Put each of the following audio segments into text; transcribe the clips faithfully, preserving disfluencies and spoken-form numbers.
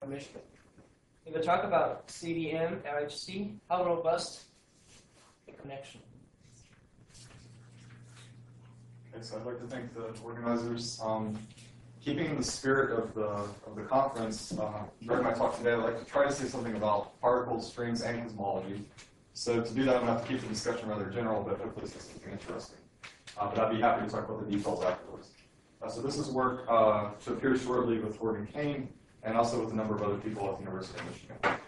Michigan. We're going to talk about C D M, L H C, how robust the connection. Okay, so I'd like to thank the organizers. Um, keeping in the spirit of the of the conference, uh, during my talk today, I'd like to try to say something about particles, strings, and cosmology. So to do that, I'm going to have to keep the discussion rather general, but hopefully it's something interesting. Uh, but I'd be happy to talk about the details afterwards. Uh, so this is work uh, to appear shortly with Morgan Kane, and also with a number of other people at the University of Michigan.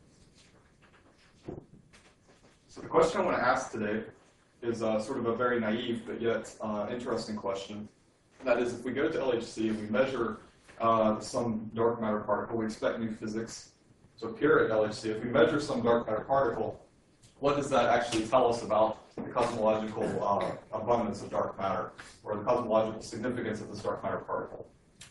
So the question I want to ask today is uh, sort of a very naive but yet uh, interesting question. That is, if we go to L H C and we measure uh, some dark matter particle, we expect new physics to appear at L H C. If we measure some dark matter particle, what does that actually tell us about the cosmological uh, abundance of dark matter, or the cosmological significance of this dark matter particle?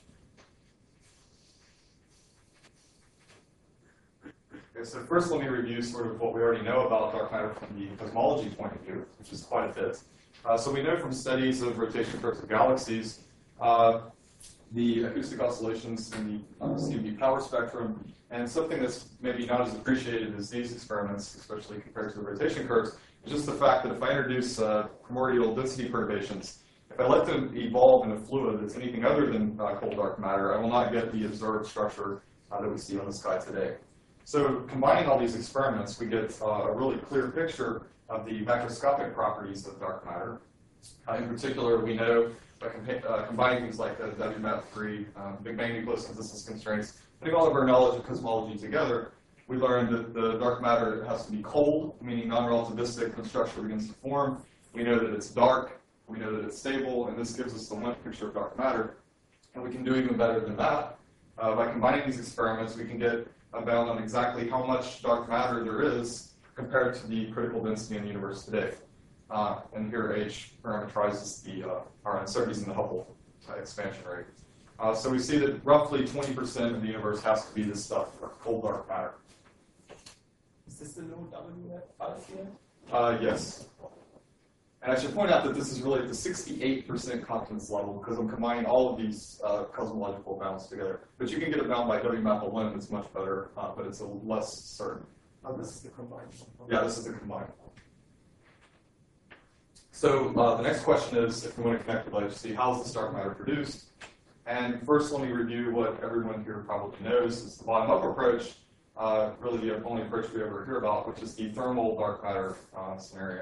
Okay, so first let me review sort of what we already know about dark matter from the cosmology point of view, which is quite a bit. Uh, so we know from studies of rotation curves of galaxies, uh, the acoustic oscillations in the uh, C M B power spectrum, and something that's maybe not as appreciated as these experiments, especially compared to the rotation curves, is just the fact that if I introduce uh, primordial density perturbations, if I let them evolve in a fluid that's anything other than uh, cold dark matter, I will not get the observed structure uh, that we see on the sky today. So combining all these experiments, we get uh, a really clear picture of the macroscopic properties of dark matter. Uh, in particular, we know by uh, combining things like the W M A P three, um, Big Bang nucleosynthesis constraints, putting all of our knowledge of cosmology together, we learned that the dark matter has to be cold, meaning non-relativistic, when structure begins to form. We know that it's dark. We know that it's stable, and this gives us the one picture of dark matter. And we can do even better than that. Uh, by combining these experiments, we can get a bound on exactly how much dark matter there is compared to the critical density in the universe today. Uh, and here H parameterizes the uh, our uncertainties in the Hubble uh, expansion rate. Uh, so we see that roughly twenty percent of the universe has to be this stuff, cold dark matter. Is this the new W five here? Uh, yes. And I should point out that this is really at the sixty-eight percent confidence level because I'm combining all of these uh, cosmological bounds together. But you can get a bound by W M A P alone that's much better, uh, but it's a less certain. Oh, this is the combined. Yeah, this is the combined. So uh, the next question is, if we want to connect with L H C, how is this dark matter produced? And first, let me review what everyone here probably knows is the bottom-up approach, uh, really the only approach we ever hear about, which is the thermal dark matter uh, scenario.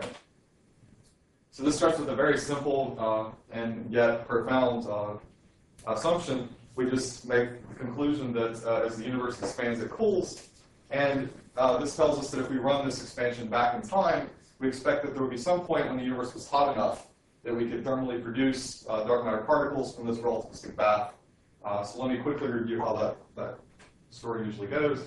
So this starts with a very simple uh, and yet profound uh, assumption. We just make the conclusion that uh, as the universe expands, it cools. And uh, this tells us that if we run this expansion back in time, we expect that there would be some point when the universe was hot enough that we could thermally produce uh, dark matter particles from this relativistic bath. Uh, so let me quickly review how that, that story usually goes.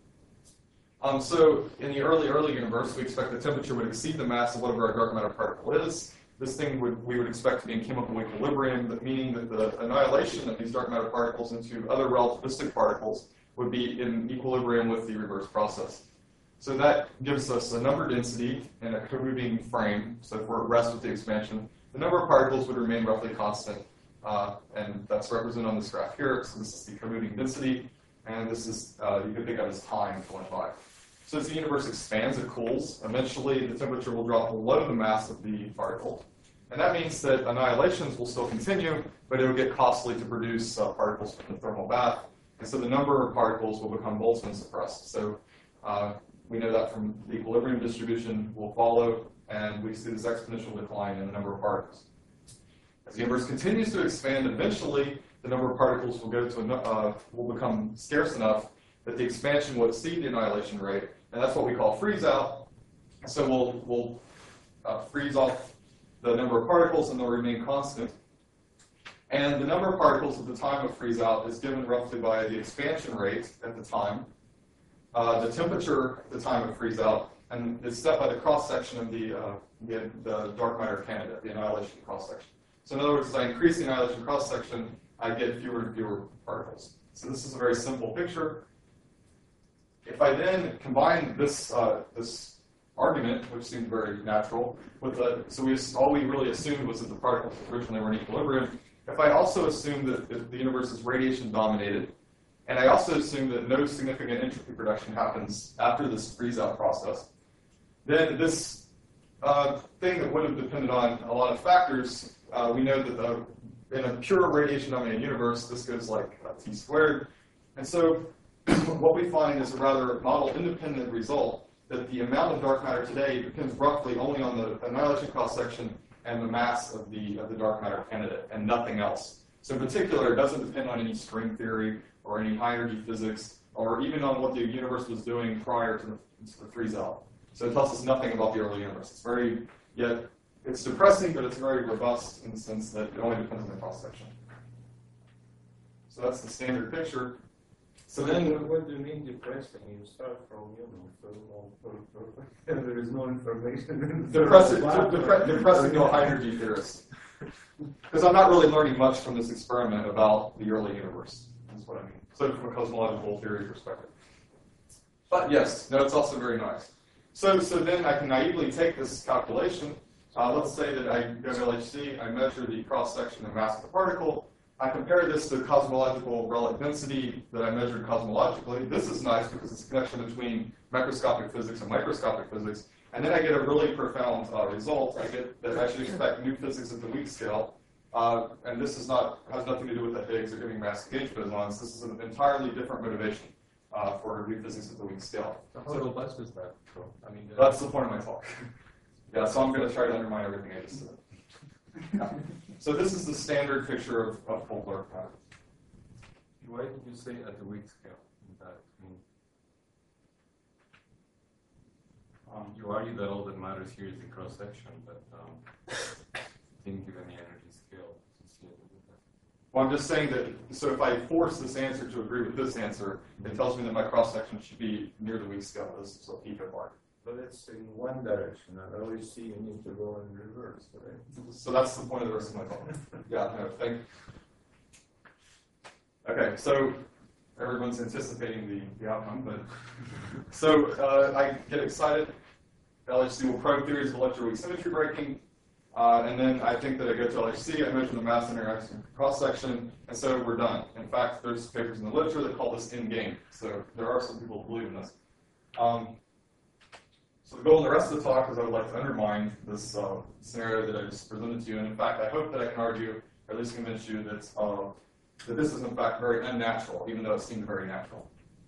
Um, so in the early, early universe, we expect the temperature would exceed the mass of whatever our dark matter particle is. This thing would, we would expect to be in chemical equilibrium, that meaning that the annihilation of these dark matter particles into other relativistic particles would be in equilibrium with the reverse process. So that gives us a number density in a co-moving frame. So if we're at rest with the expansion, the number of particles would remain roughly constant. Uh, and that's represented on this graph here. So this is the co-moving density. And this is, uh, you can think of as time going by. So as the universe expands, it cools. Eventually, the temperature will drop below the mass of the particle. And that means that annihilations will still continue, but it will get costly to produce uh, particles from the thermal bath. And so the number of particles will become Boltzmann suppressed. So uh, we know that from the equilibrium distribution will follow, and we see this exponential decline in the number of particles. As the universe continues to expand, eventually the number of particles will go to uh, will become scarce enough that the expansion will exceed the annihilation rate, and that's what we call freeze out. So we'll we'll uh, freeze off the number of particles, and they'll remain constant. And the number of particles at the time of freeze out is given roughly by the expansion rate at the time, uh, the temperature at the time of freeze out, and it's set by the cross section of the, uh, the the dark matter candidate, the annihilation cross section. So in other words, as I increase the annihilation cross section, I get fewer and fewer particles. So this is a very simple picture. If I then combine this uh, this argument, which seemed very natural, with the so we all we really assumed was that the particles originally were in equilibrium. If I also assume that the universe is radiation dominated, And I also assume that no significant entropy production happens after this freeze-out process. Then this uh, thing that would have depended on a lot of factors, uh, we know that the, in a pure radiation-dominated universe, this goes like uh, T squared. And so what we find is a rather model-independent result that the amount of dark matter today depends roughly only on the annihilation cross-section and the mass of the, of the dark matter candidate, and nothing else. So in particular, it doesn't depend on any string theory or any high-energy physics, or even on what the universe was doing prior to the, to the freeze-out. So it tells us nothing about the early universe. It's very, yet, it's depressing, but it's very robust in the sense that it only depends on the cross-section. So that's the standard picture. So then, what do you mean depressing? You start from, you know, so and there is no information. depressing, depre depressing to a high-energy theorist. Because I'm not really learning much from this experiment about the early universe. That's what I mean. So from a cosmological theory perspective. But yes, no, it's also very nice. So, so then I can naively take this calculation. Uh, let's say that I go to L H C, I measure the cross-section and mass of the particle. I compare this to cosmological relic density that I measured cosmologically. This is nice because it's a connection between macroscopic physics and microscopic physics. And then I get a really profound uh, result. I get that I should expect new physics at the weak scale. Uh, and this is not has nothing to do with the Higgs or giving mass gauge bosons. This is an entirely different motivation uh, for new physics at the weak scale. So how robust is that? So, I mean, uh, that's the point of my talk. Yeah, so I'm going to try to undermine everything I just said. Yeah. So this is the standard picture of, of full dark matter. Why did you say at the weak scale? That, I mean, um, you argue that all that matters here is the cross section, but um, didn't give any energy scale associated with that. Well, I'm just saying that. So if I force this answer to agree with this answer, it tells me that my cross section should be near the weak scale. This is what Pico mark. But it's in one direction. At L H C, you need to go in reverse, right? So that's the point of the rest of my talk. Yeah, no, thank Okay, so everyone's anticipating the, the outcome, but so uh, I get excited. L H C will probe theories of electroweak symmetry breaking, uh, and then I think that I go to L H C, I measure the mass interaction cross-section, and so we're done. In fact, there's papers in the literature that call this in-game, so there are some people who believe in this. Um, So the goal in the rest of the talk is I would like to undermine this uh, scenario that I just presented to you. And in fact, I hope that I can argue, or at least convince you, that, uh, that this is in fact very unnatural, even though it seemed very natural.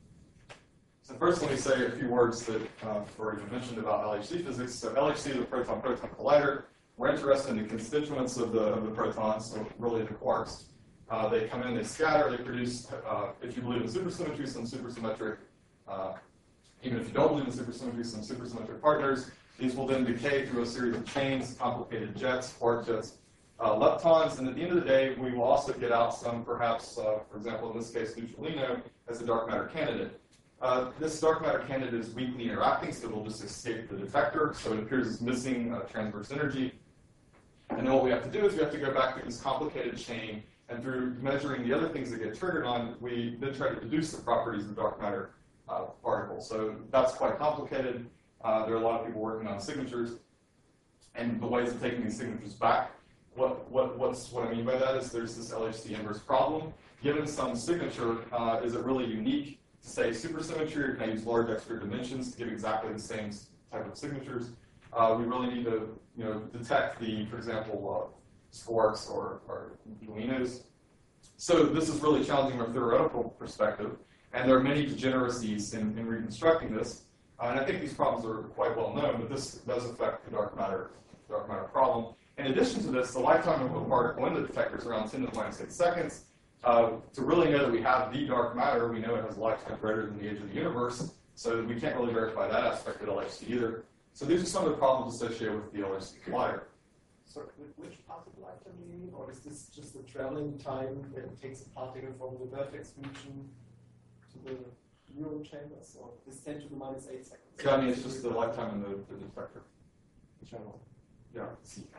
So first, let me say a few words that uh, were even mentioned about L H C physics. So L H C is a proton-proton collider. We're interested in the constituents of the, of the protons, so really the quarks. Uh, they come in, they scatter, they produce, uh, if you believe in supersymmetry, some supersymmetric uh, Even if you don't believe in supersymmetry, some supersymmetric partners. These will then decay through a series of chains, complicated jets, quark jets, uh, leptons, and at the end of the day, we will also get out some, perhaps, uh, for example, in this case, neutralino as a dark matter candidate. Uh, this dark matter candidate is weakly interacting, so it will just escape the detector, so it appears as missing uh, transverse energy. And then what we have to do is we have to go back to this complicated chain, and through measuring the other things that get triggered on, we then try to deduce the properties of dark matter Uh, particle. So that's quite complicated. Uh, there are a lot of people working on signatures and the ways of taking these signatures back. What, what, what's, what I mean by that is there's this L H C inverse problem. Given some signature, uh, is it really unique to say supersymmetry, or can I use large extra dimensions to give exactly the same type of signatures? Uh, we really need to you know, detect the, for example, uh, squarks or, or neutrinos. So this is really challenging from a theoretical perspective. And there are many degeneracies in, in reconstructing this. Uh, and I think these problems are quite well known, but this does affect the dark matter, dark matter problem. In addition to this, the lifetime of a particle in the detector is around ten to the minus eight seconds. Uh, to really know that we have the dark matter, we know it has a lifetime greater than the age of the universe, so we can't really verify that aspect of L H C either. So these are some of the problems associated with the L H C collider. So which part of the lifetime do you mean, or is this just the traveling time that it takes a particle from the vertex region to the neural chambers, or this ten to the minus eight seconds? Yeah, I mean, it's just the lifetime in the, the detector. Channel. Yeah.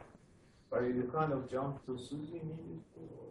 But you kind of jump to SUSY needed?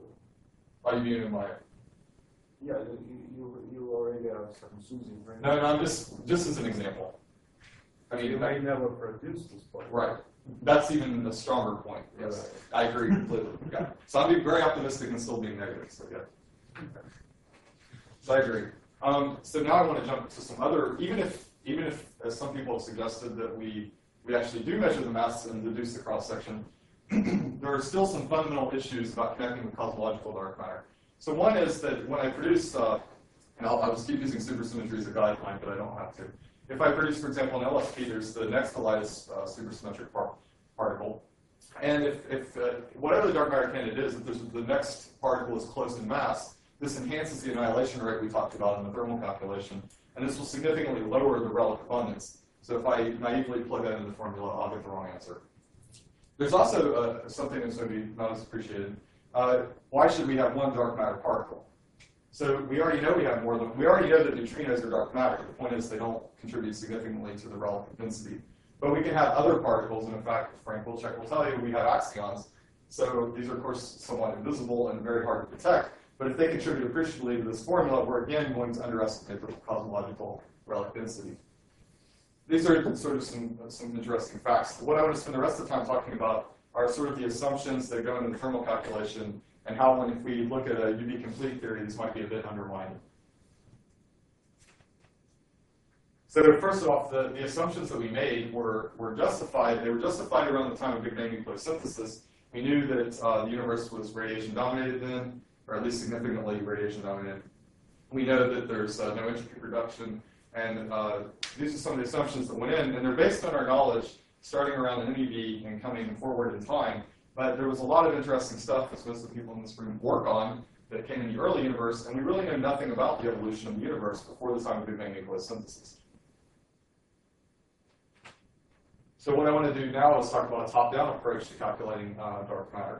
Are you viewing my? Yeah, you, you, you already have some SUSY brain. No, no, I'm just, just as an example. I mean, you may never produce this point. Right. That's even a stronger point. Yes, Right. I agree completely. Yeah. So I'm being very optimistic and still being negative. So yeah. So I agree. Um, so now I want to jump to some other, even if, even if, as some people have suggested, that we, we actually do measure the mass and deduce the cross-section, there are still some fundamental issues about connecting with cosmological dark matter. So one is that when I produce, uh, and I'll, I'll just keep using supersymmetry as a guideline, but I don't have to. If I produce, for example, an L S P, there's the next to lightest uh, supersymmetric par particle. And if, if uh, whatever the dark matter candidate is, if there's, the next particle is close in mass, this enhances the annihilation rate we talked about in the thermal calculation. And this will significantly lower the relative abundance. So if I naively plug that into the formula, I'll get the wrong answer. There's also uh, something that's maybe not as appreciated. Uh, why should we have one dark matter particle? So we already know we have more than, we already know that neutrinos are dark matter. The point is they don't contribute significantly to the relative density. But we can have other particles, and in fact, Frank Wilczek will tell you we have axions. So these are, of course, somewhat invisible and very hard to detect. But if they contribute appreciably to this formula, we're again going to underestimate the cosmological relative density. These are sort of some, some interesting facts. What I want to spend the rest of the time talking about are sort of the assumptions that go into the thermal calculation and how, when if we look at a U V complete theory, this might be a bit undermined. So first off, the, the assumptions that we made were, were justified. They were justified around the time of Big Bang nucleosynthesis. We knew that uh, the universe was radiation dominated then, or at least significantly radiation dominated. We know that there's uh, no entropy reduction. And uh, these are some of the assumptions that went in, and they're based on our knowledge starting around M E V and coming forward in time. But there was a lot of interesting stuff that most of the people in this room work on that came in the early universe, and we really know nothing about the evolution of the universe before the time of Big Bang nucleosynthesis. So what I want to do now is talk about a top-down approach to calculating uh, dark matter.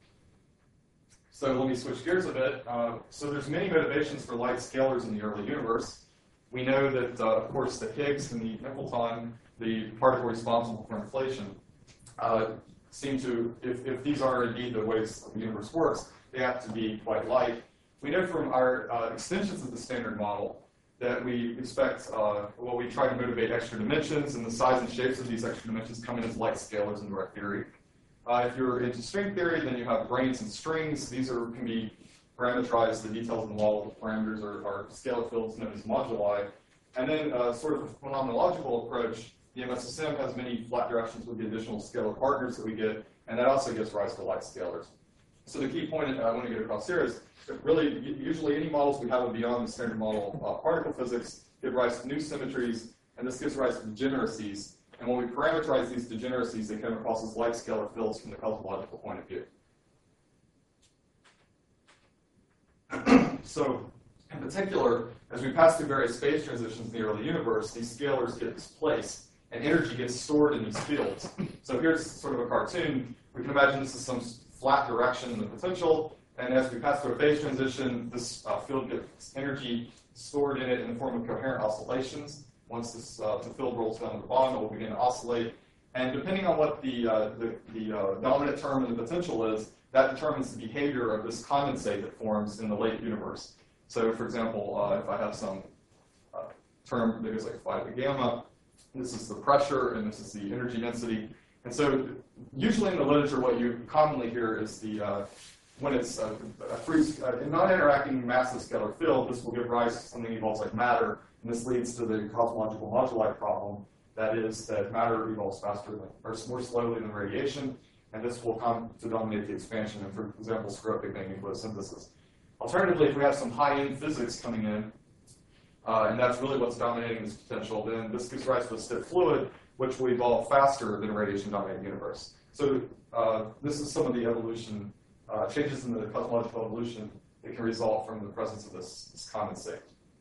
So let me switch gears a bit. Uh, so there's many motivations for light scalars in the early universe. We know that, uh, of course, the Higgs and the Templeton, the particle responsible for inflation, uh, seem to, if, if these are indeed the ways the universe works, they have to be quite light. We know from our uh, extensions of the standard model that we expect, uh, well, we try to motivate extra dimensions, and the size and shapes of these extra dimensions come in as light scalars in direct theory. Uh, if you're into string theory, then you have branes and strings. These are can be parameterized. The details in the model of parameters are, are scalar fields known as moduli. And then uh, sort of a phenomenological approach, the M S S M has many flat directions with the additional scalar partners that we get, and that also gives rise to light scalars. So the key point I want to get across here is that really, usually any models we have beyond the standard model uh, particle physics give rise to new symmetries, and this gives rise to degeneracies. And when we parameterize these degeneracies, they come across as light scalar fields from the cosmological point of view. So, in particular, as we pass through various phase transitions in the early universe, these scalars get displaced, and energy gets stored in these fields. So here's sort of a cartoon. We can imagine this is some flat direction in the potential, and as we pass through a phase transition, this uh, field gets energy stored in it in the form of coherent oscillations. Once this uh, the field rolls down to the bottom, it will begin to oscillate. And depending on what the, uh, the, the uh, dominant term in the potential is, that determines the behavior of this condensate that forms in the late universe. So, for example, uh, if I have some uh, term that is like phi to gamma, this is the pressure and this is the energy density. And so, usually in the literature, what you commonly hear is the uh, when it's a, a free, a non-interacting massive scalar field, this will give rise to something evolves like matter, and this leads to the cosmological moduli problem. That is, that matter evolves faster than, or more slowly than radiation, and this will come to dominate the expansion and, for example, screw up Big Bang nucleosynthesis. Alternatively, if we have some high-end physics coming in, uh, and that's really what's dominating this potential, then this gives rise to a stiff fluid, which will evolve faster than a radiation-dominated universe. So uh, this is some of the evolution, uh, changes in the cosmological evolution that can result from the presence of this, this condensate.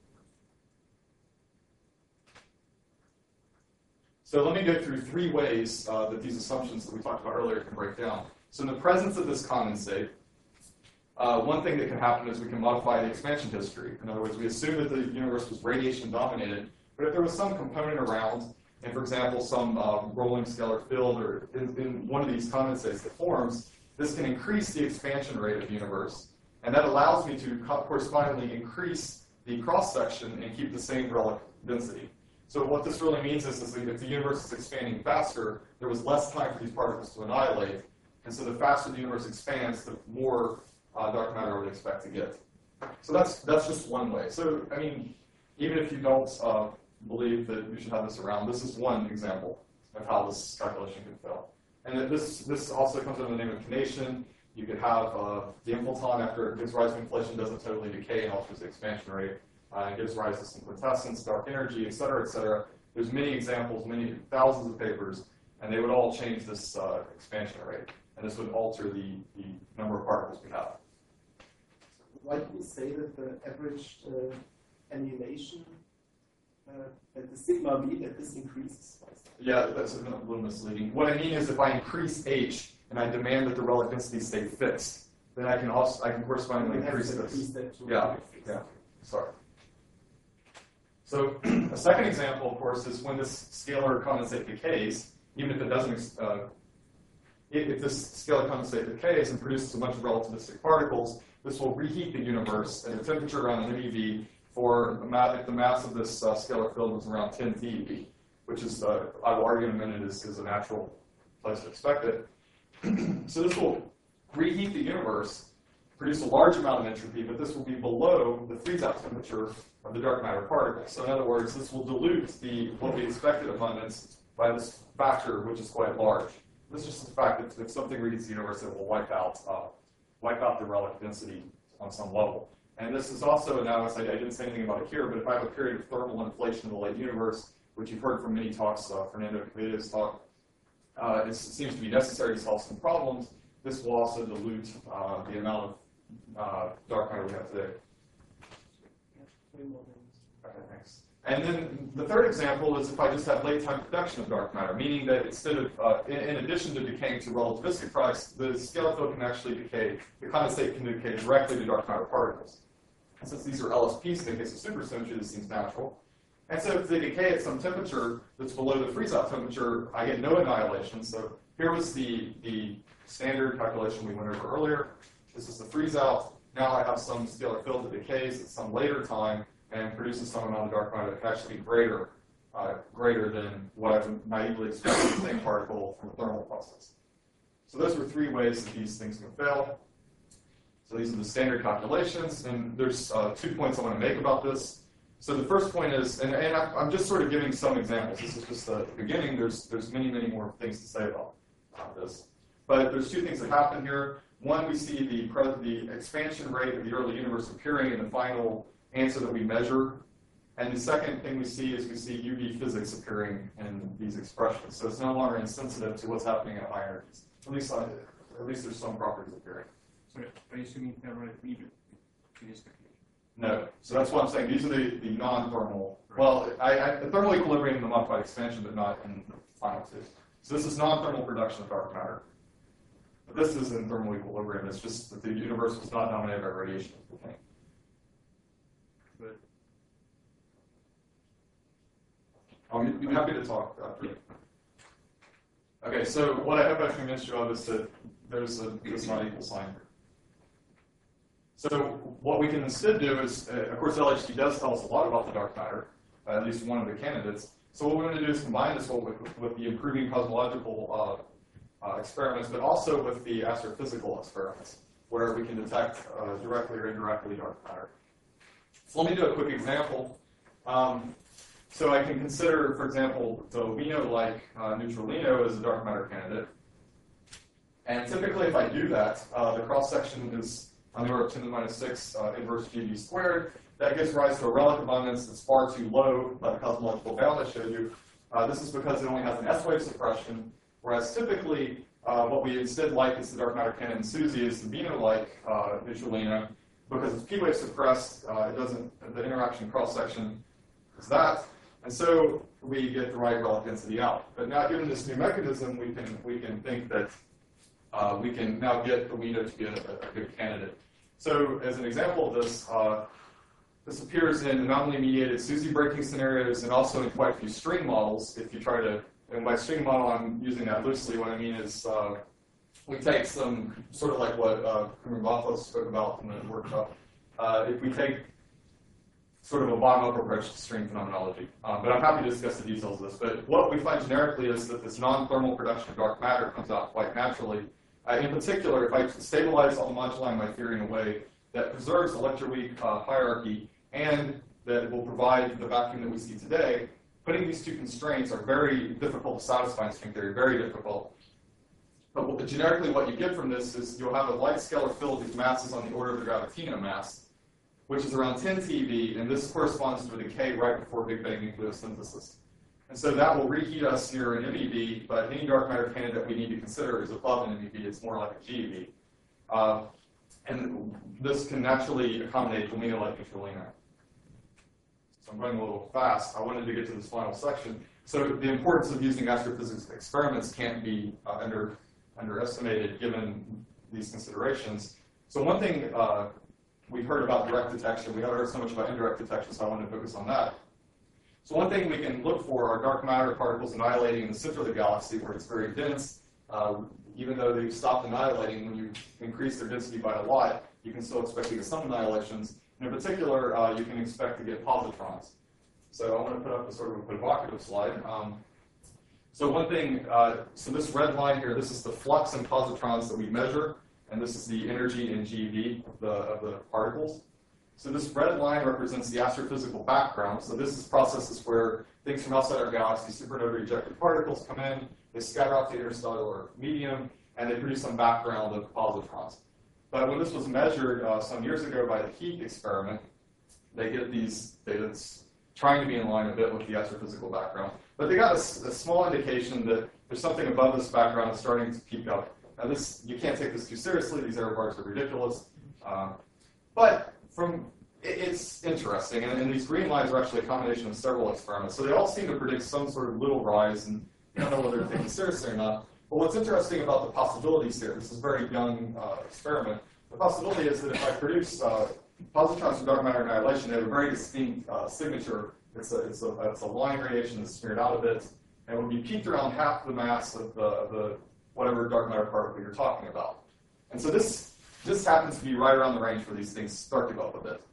So let me go through three ways uh, that these assumptions that we talked about earlier can break down. So in the presence of this condensate, uh, one thing that can happen is we can modify the expansion history. In other words, we assume that the universe was radiation dominated, but if there was some component around, and for example, some uh, rolling scalar field or in, in one of these condensates that forms, this can increase the expansion rate of the universe. And that allows me to co correspondingly increase the cross-section and keep the same relative density. So what this really means is, is that if the universe is expanding faster, there was less time for these particles to annihilate. And so the faster the universe expands, the more uh, dark matter I would expect to get. So that's that's just one way. So I mean, even if you don't uh, believe that you should have this around, this is one example of how this calculation can fail. And that this this also comes under the name of conation. You could have uh, the inflaton after it gives rise to inflation doesn't totally decay and alters the expansion rate. Uh, it gives rise to some quintessence, dark energy, et cetera, et cetera. There's many examples, many thousands of papers, and they would all change this uh, expansion rate. And this would alter the, the number of particles we have. Why do we say that the average uh, annihilation, uh, that the sigma b, that this increases? Yeah, that's a little misleading. What I mean is if I increase h and I demand that the relic density stay fixed, then I can also I can correspondingly increase this. Increase that to Yeah, yeah. Sorry. So a second example, of course, is when this scalar condensate decays, even if it doesn't, uh, if, if this scalar condensate decays and produces a bunch of relativistic particles, this will reheat the universe at a temperature around an MeV for the mass, if the mass of this uh, scalar field was around ten TeV, which is, uh, I will argue in a minute, is, is a natural place to expect it. So this will reheat the universe, produce a large amount of entropy, but this will be below the freeze-out temperature of the dark matter particle. So in other words, this will dilute the what we expected abundance by this factor, which is quite large. This is just the fact that if something reheats the universe, it will wipe out uh, wipe out the relic density on some level. And this is also analogous. I, I didn't say anything about it here, but if I have a period of thermal inflation in the late universe, which you've heard from many talks, uh, Fernando Quevedo's talk, uh, it seems to be necessary to solve some problems. This will also dilute uh, the amount of uh, dark matter we have today. Okay, thanks. And then the third example is if I just have late time production of dark matter, meaning that instead of, uh, in, in addition to decaying to relativistic products, the scalar field can actually decay, the condensate can decay directly to dark matter particles. And since these are L S Ps in the case of supersymmetry, this seems natural. And so if they decay at some temperature that's below the freeze-out temperature, I get no annihilation. So here was the, the standard calculation we went over earlier. This is the freeze-out. Now I have some scalar field that decays at some later time and produces some amount of dark matter that can actually be greater, uh, greater than what I've naively expected the same particle from a thermal process. So those were three ways that these things can fail. So these are the standard calculations, and there's uh, two points I want to make about this. So the first point is, and, and I'm just sort of giving some examples. This is just the beginning. There's there's many, many more things to say about uh, this. But there's two things that happen here. One, we see the, the expansion rate of the early universe appearing in the final answer that we measure. And the second thing we see is we see U V physics appearing in these expressions. So it's no longer insensitive to what's happening at high energies. At least, uh, at least there's some properties appearing. So are you assuming thermal equilibrium? No. So that's what I'm saying. These are the, the non-thermal. Well, I, I, the thermal equilibrium in the modified expansion, but not in the final two. So this is non-thermal production of dark matter. But this is in thermal equilibrium. It's just that the universe was not dominated by radiation. Okay. But I'll be happy to talk after. Okay, so what I hope I've convinced you of is that there's a this not equal sign here. So what we can instead do is, uh, of course, L H C does tell us a lot about the dark matter, uh, at least one of the candidates. So what we're going to do is combine this with, with the improving cosmological uh, uh, experiments, but also with the astrophysical experiments, where we can detect uh, directly or indirectly dark matter. So let me do a quick example. Um, so I can consider, for example, the Wino-like uh, neutralino as a dark matter candidate. And typically, if I do that, uh, the cross-section is on the order of ten to the minus six uh, inverse G V squared. That gives rise to a relic abundance that's far too low by the cosmological bound I showed you. Uh, this is because it only has an S-wave suppression, whereas typically uh, what we instead like is the dark matter candidate in SUSY is the Wino-like uh, neutralino. Because it's P-wave suppressed, uh, it doesn't, the interaction cross-section is that. And so we get the right relic density out. But now given this new mechanism, we can, we can think that uh, we can now get the Wino to be a, a good candidate. So as an example of this, uh, this appears in anomaly-mediated SUSY breaking scenarios and also in quite a few string models. If you try to, and by string model, I'm using that loosely. What I mean is uh, we take some, sort of like what uh, Kumar spoke about in the workshop. Uh, if we take sort of a bottom-up approach to string phenomenology. Um, but I'm happy to discuss the details of this. But what we find generically is that this non-thermal production of dark matter comes out quite naturally. Uh, in particular, if I stabilize all the moduli in my theory in a way that preserves electroweak uh, hierarchy and that will provide the vacuum that we see today, putting these two constraints are very difficult to satisfy in string theory, very difficult. But what, generically what you get from this is you'll have a light scalar field with masses on the order of the gravitino mass, which is around ten T eV, and this corresponds to a decay right before Big Bang nucleosynthesis. And so that will reheat us near an M E V, but any dark matter candidate we need to consider is above an M E V. It's more like a G E V. Uh, and this can naturally accommodate lumina-like neutralino. So I'm going a little fast. I wanted to get to this final section. So the importance of using astrophysics experiments can't be uh, under, underestimated given these considerations. So one thing uh, we heard about direct detection. We haven't heard so much about indirect detection, so I wanted to focus on that. So one thing we can look for are dark matter particles annihilating in the center of the galaxy where it's very dense. Uh, even though they've stopped annihilating, when you increase their density by a lot, you can still expect to get some annihilations. And in particular, uh, you can expect to get positrons. So I want to put up a sort of a provocative slide. Um, so one thing, uh, so this red line here, this is the flux in positrons that we measure, and this is the energy in G eV of the, of the particles. So this red line represents the astrophysical background. So this is processes where things from outside our galaxy, supernova ejected particles, come in, they scatter off the interstellar medium, and they produce some background of positrons. But when this was measured uh, some years ago by the HEAT experiment, they get these data that's trying to be in line a bit with the astrophysical background. But they got a, a small indication that there's something above this background that's starting to peak up. Now this, you can't take this too seriously. These error bars are ridiculous. Uh, but from it, it's interesting, and, and these green lines are actually a combination of several experiments. So they all seem to predict some sort of little rise, and you don't know whether they're taken seriously or not. But what's interesting about the possibilities here, this is a very young uh, experiment, the possibility is that if I produce uh, positrons from dark matter annihilation, they have a very distinct uh, signature. It's a, it's, a, it's a line radiation that's smeared out a bit, and it would be peaked around half the mass of the, of the whatever dark matter particle you're talking about. And so this, this happens to be right around the range where these things start to go up a bit.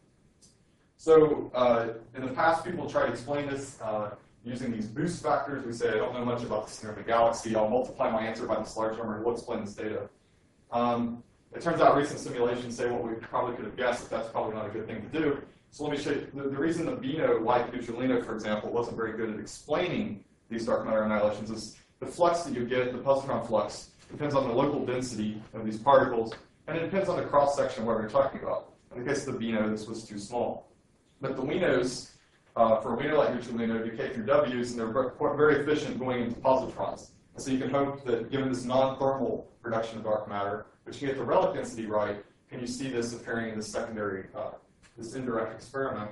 So uh, in the past, people tried to explain this uh, using these boost factors. We say, I don't know much about the center of the galaxy. I'll multiply my answer by this large number, and we'll explain this data. Um, it turns out recent simulations say what we probably could have guessed, that that's probably not a good thing to do. So let me show you. The, the reason the Beano-like neutralino, for example, wasn't very good at explaining these dark matter annihilations is the flux that you get, the positron flux, depends on the local density of these particles, and it depends on the cross-section of what we're talking about. In the case of the Beano, this was too small. But the Winos, uh, for a Wiener-like neutralino, decay through W's, and they're very efficient going into positrons. And so you can hope that given this non-thermal production of dark matter, but you get the relic density right, can you see this appearing in this secondary, uh, this indirect experiment?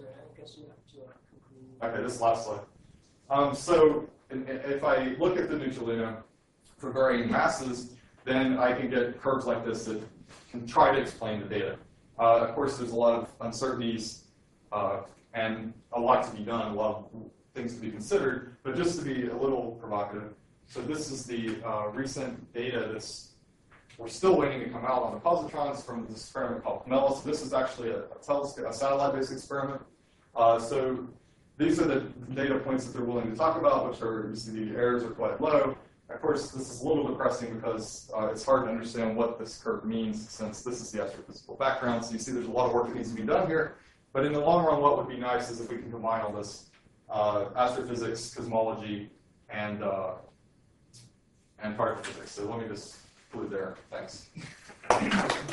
Okay, this last slide. Um, so if I look at the neutralino for varying masses, then I can get curves like this that can try to explain the data. Uh, of course, there's a lot of uncertainties uh, and a lot to be done, a lot of things to be considered, but just to be a little provocative. So this is the uh, recent data that's, we're still waiting to come out on the positrons from this experiment called Pomelo. So this is actually a, a telescope, a satellite-based experiment. Uh, so these are the data points that they're willing to talk about, which are, you see the errors are quite low. Of course, this is a little depressing because uh, it's hard to understand what this curve means since this is the astrophysical background. So you see there's a lot of work that needs to be done here. But in the long run, what would be nice is if we can combine all this uh, astrophysics, cosmology, and uh, and particle physics. So let me just conclude there. Thanks. Time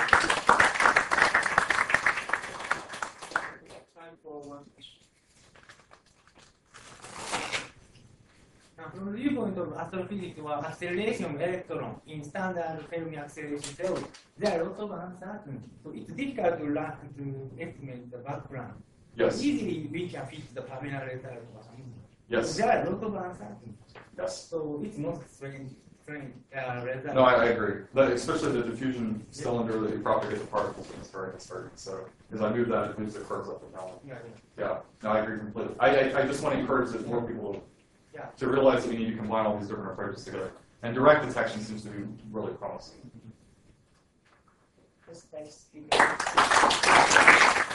for one question. Now, from the viewpoint of astrophysics or acceleration of electron in standard Fermi acceleration theory, there are lots of uncertainty. So it's difficult to, learn, to estimate the background. Yes. Easily we can fit the Pamela letter or something. Yes. So there are lots of uncertainty. Yes. So it's not strange. strange uh, result. No, I, I agree. But especially the diffusion cylinder that you propagate the particles in is very uncertain. So as I move that, it moves the curves up and down. Yeah, Yeah. No, I agree completely. I, I, I just want to encourage that more people yeah. to realize that we need to combine all these different approaches together. And direct detection seems to be really promising. Just thanks.